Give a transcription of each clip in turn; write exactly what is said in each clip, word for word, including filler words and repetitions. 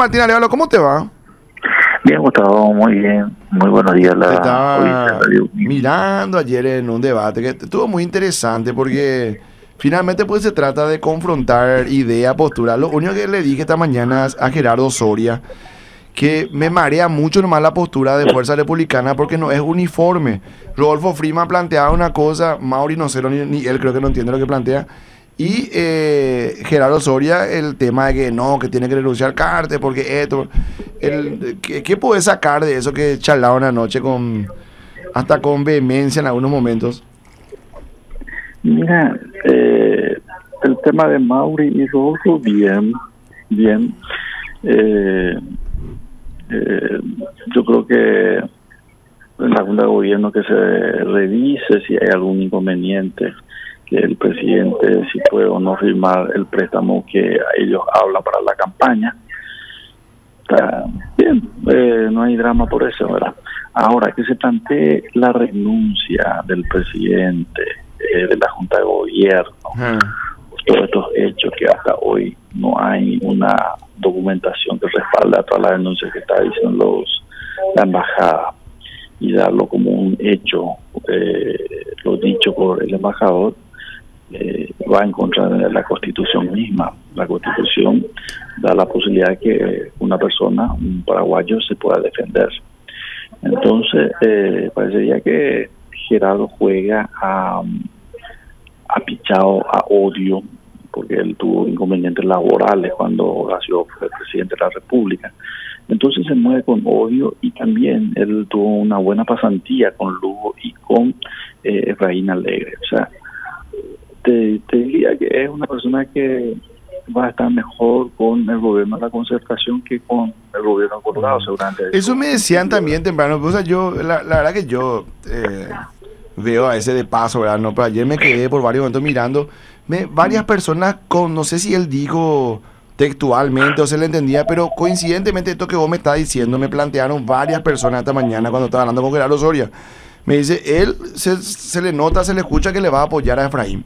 Martín Arevalo, ¿cómo te va? Bien, Gustavo, muy bien. Muy buenos días. La Estaba mirando ayer en un debate que estuvo muy interesante porque finalmente pues se trata de confrontar idea, postura. Lo único que le dije esta mañana a Gerardo Soria, que me marea mucho nomás la postura de Fuerza Republicana porque no es uniforme. Rodolfo Freeman planteaba una cosa, Mauri no sé, ni, ni él creo que no entiende lo que plantea. Y eh, Gerardo Soria, el tema de que no, que tiene que renunciar Cartes, porque esto, el, ¿qué, qué puede sacar de eso que charlaron anoche con, hasta con vehemencia en algunos momentos? Mira, eh, el tema de Mauri y Rodolfo, bien, bien. Eh, eh, yo creo que en la Junta de Gobierno que se revise si hay algún inconveniente, que el presidente si puede o no firmar el préstamo que ellos hablan para la campaña. Está bien, eh, no hay drama por eso, ¿verdad? Ahora, que se plantee la renuncia del presidente, eh, de la Junta de Gobierno, uh-huh. todos estos hechos que hasta hoy no hay una documentación que respalde a todas las denuncias que está diciendo los, la embajada, y darlo como un hecho, eh, lo dicho por el embajador, eh, va en contra de la Constitución misma. La Constitución da la posibilidad de que una persona, un paraguayo, se pueda defender. Entonces, eh, parecería que Gerardo juega a, a pichado, a odio, porque él tuvo inconvenientes laborales cuando Horacio fue presidente de la República. Entonces se mueve con odio, y también él tuvo una buena pasantía con Lugo y con eh, Efraín Alegre. O sea, te, te diría que es una persona que va a estar mejor con el gobierno de la concertación que con el gobierno acordado, seguramente. Eso me decían también temprano. O sea, yo, la, la verdad que yo eh, veo a ese de paso, ¿verdad? No, pero ayer me quedé por varios momentos mirando. Me, varias personas con, no sé si él dijo textualmente o se le entendía, pero coincidentemente esto que vos me estás diciendo, me plantearon varias personas esta mañana cuando estaba hablando con Gerardo Soria. Me dice, él se, se le nota, se le escucha que le va a apoyar a Efraín.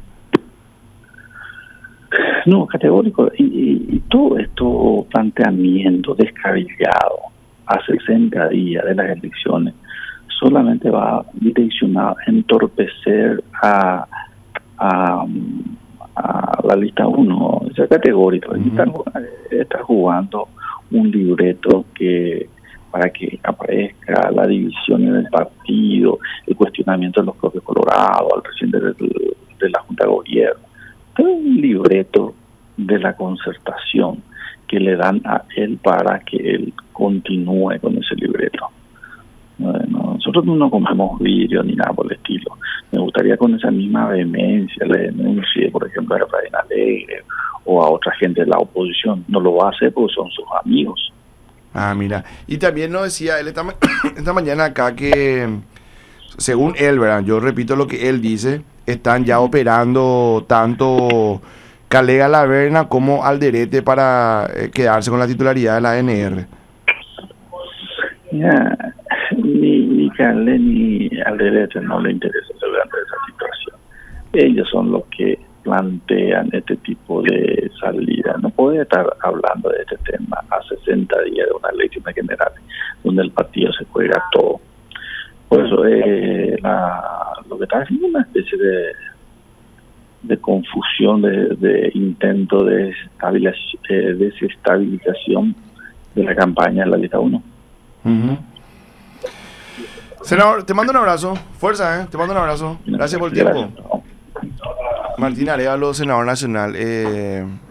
No, categórico. Y, y, y todo esto planteamiento descabellado a sesenta días de las elecciones solamente va direccionado a entorpecer a, a, a la lista uno. O sea, categórico. Uh-huh. Está, está jugando un libreto que para que aparezca la división en el partido, el cuestionamiento de los propios colorados, al presidente de, de la Junta de Gobierno. Es un libreto de la concertación que le dan a él para que él continúe con ese libreto. Bueno, nosotros no comemos vidrio ni nada por el estilo. Me gustaría con esa misma vehemencia le denuncie, por ejemplo, a Efraín Alegre o a otra gente de la oposición. No lo va a hacer porque son sus amigos. Ah, mira. Y también nos decía él esta, ma- esta mañana acá que, según él, ¿verdad? Yo repito lo que él dice, están ya operando tanto Calega Laverna como Alderete para eh, quedarse con la titularidad de la A N R. Ya, ni, ni Cale ni Alderete no le interesa seguramente esa situación. Ellos son los que plantean este tipo de salida. No puede estar hablando de este tema a sesenta días de una elección general donde el partido se juega todo. Por eso eh, la, lo que está haciendo es una especie de, de confusión, de, de intento de desestabilización, eh, desestabilización de la campaña en la lista uno. Uh-huh. Senador, te mando un abrazo. Fuerza, ¿eh? Te mando un abrazo. Gracias por el tiempo. Gracias. Martín Arevalo, senador nacional. Eh...